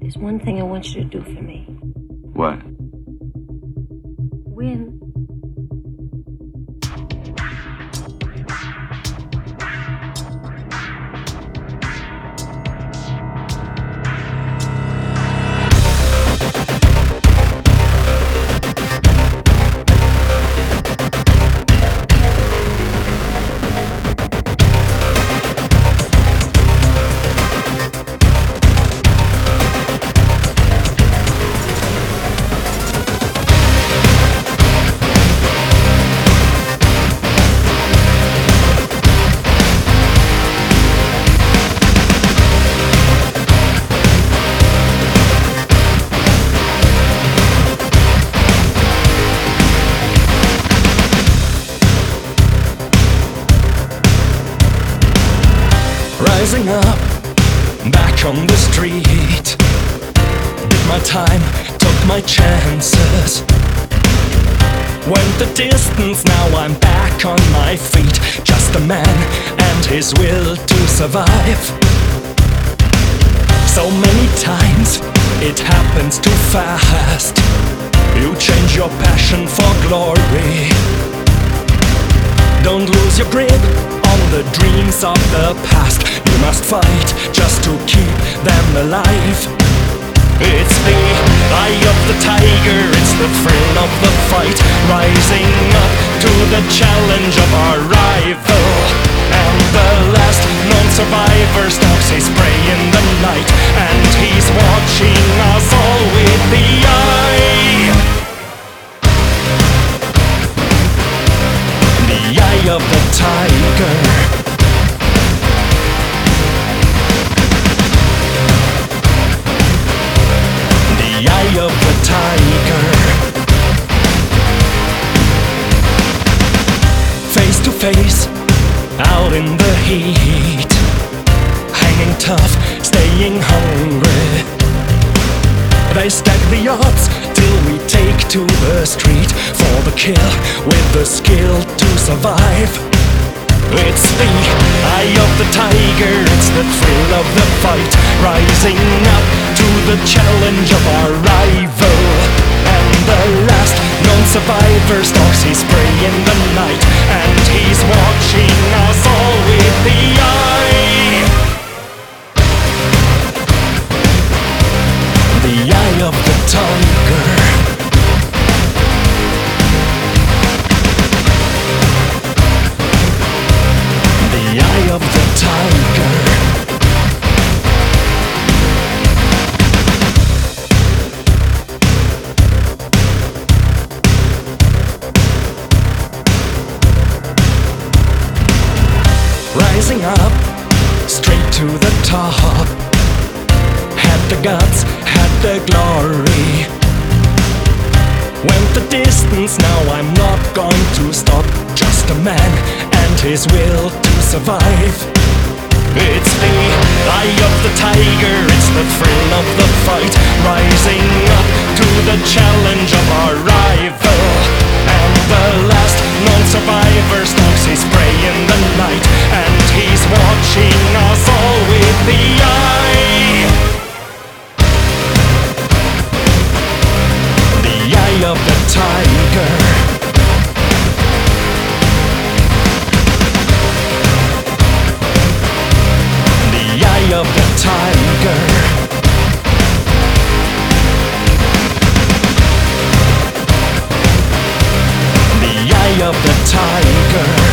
There's one thing I want you to do for me. What? Win. Rising up, back on the street. Did my time, took my chances. Went the distance, now I'm back on my feet. Just a man and his will to survive. So many times, it happens too fast. You change your passion for glory. Don't lose your grip on the dreams of the past. You must fight just to keep them alive. It's the eye of the tiger, it's the thrill of the fight, rising up to the challenge of our rival. And the last non-survivor stalks his prey in the night, and he's watching us all with the eye. The eye of the tiger. The eye of the tiger. Face to face, out in the heat, hanging tough, staying hungry. They stack the odds till we take to the street for the kill with the skill to survive. It's the eye of the tiger, it's the thrill of the fight, rising up to the challenge of our rival. And the last non-survivor stalks his prey in the night, and he's watching us all with the eye. The eye of the tiger. The eye of the tiger. Rising up, straight to the top. Had the guts, had the glory. Went the distance, now I'm not going to stop. Just a man and his will to survive. It's the eye of the tiger, it's the thrill of the fight, rising up to the challenge of our rival. And the last non-survivor stalks his prey in the night, and he's watching us all with the eye. The eye of the tiger. The eye of the tiger. The eye of the tiger.